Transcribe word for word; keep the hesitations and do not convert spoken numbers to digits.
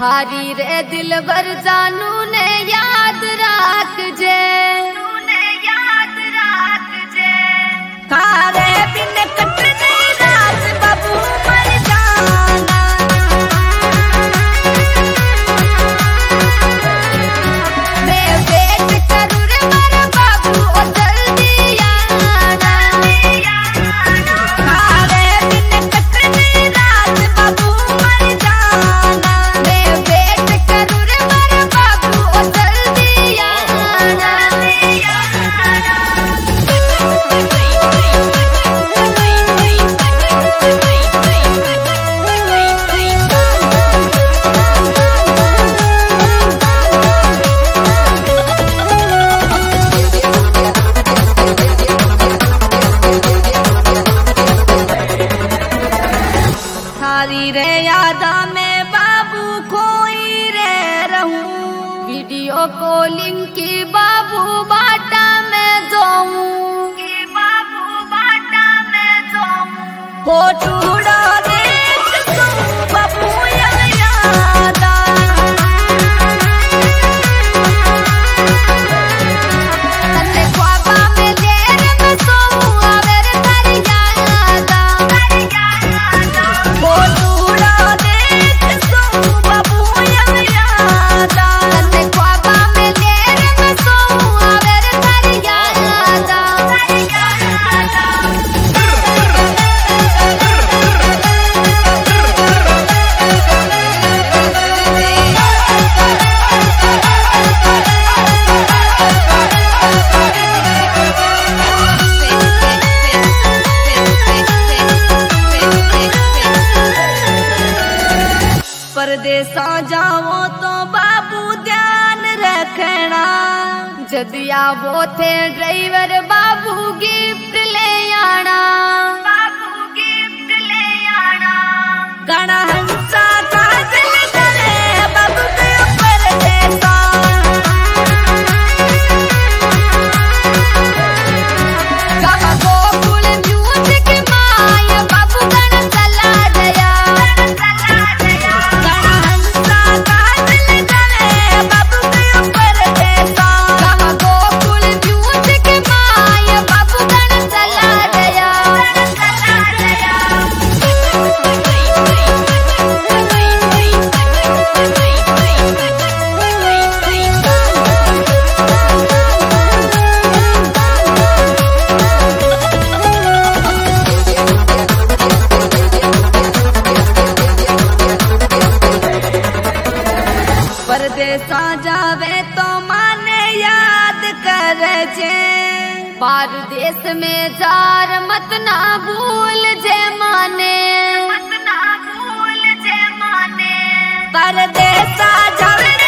थारी रे दिल भर जानू ने याद राख जे तूने याद राख जे थारे बिन कटने रात बाबू मर जाना मैं वेट करूं रे मर बाबू ओ जल्दी आना थारे बिन कटने रात बाबू मर जाना मैं वेट करूं रे मर बाबू ओ जल्दी आना थारी रे यादा में बाबू खोई रे रहूं वीडियो कॉलिंग की बाबू बाटा में जाऊं की बाबू बाटा में जाऊं फोटो उड़ा देख तू बाबू यादा तन्ने ख्वाबा में देर में सोऊं आवे रे तारी यादा फोटो उड़ा देख सोऊं बाबू यादा तन्ने ख्वाबा में देर में सोऊं आवे रे तारी यादा परदेसा जाओ तो बाबू ध्यान रखना जदि आवो थे ड्राइवर बाबू गिफ्ट ले आना बाबू गिफ्ट ले आना गणा हंसा का दिल करे बाबू के परदेसा कहा गोकुल म्यूजिक माया बाबू गण चला गया परदेसा जावे तो माने याद कर जे बार देश में जार मत ना भूल जे माने मत ना भूल जे माने परदेसा जावे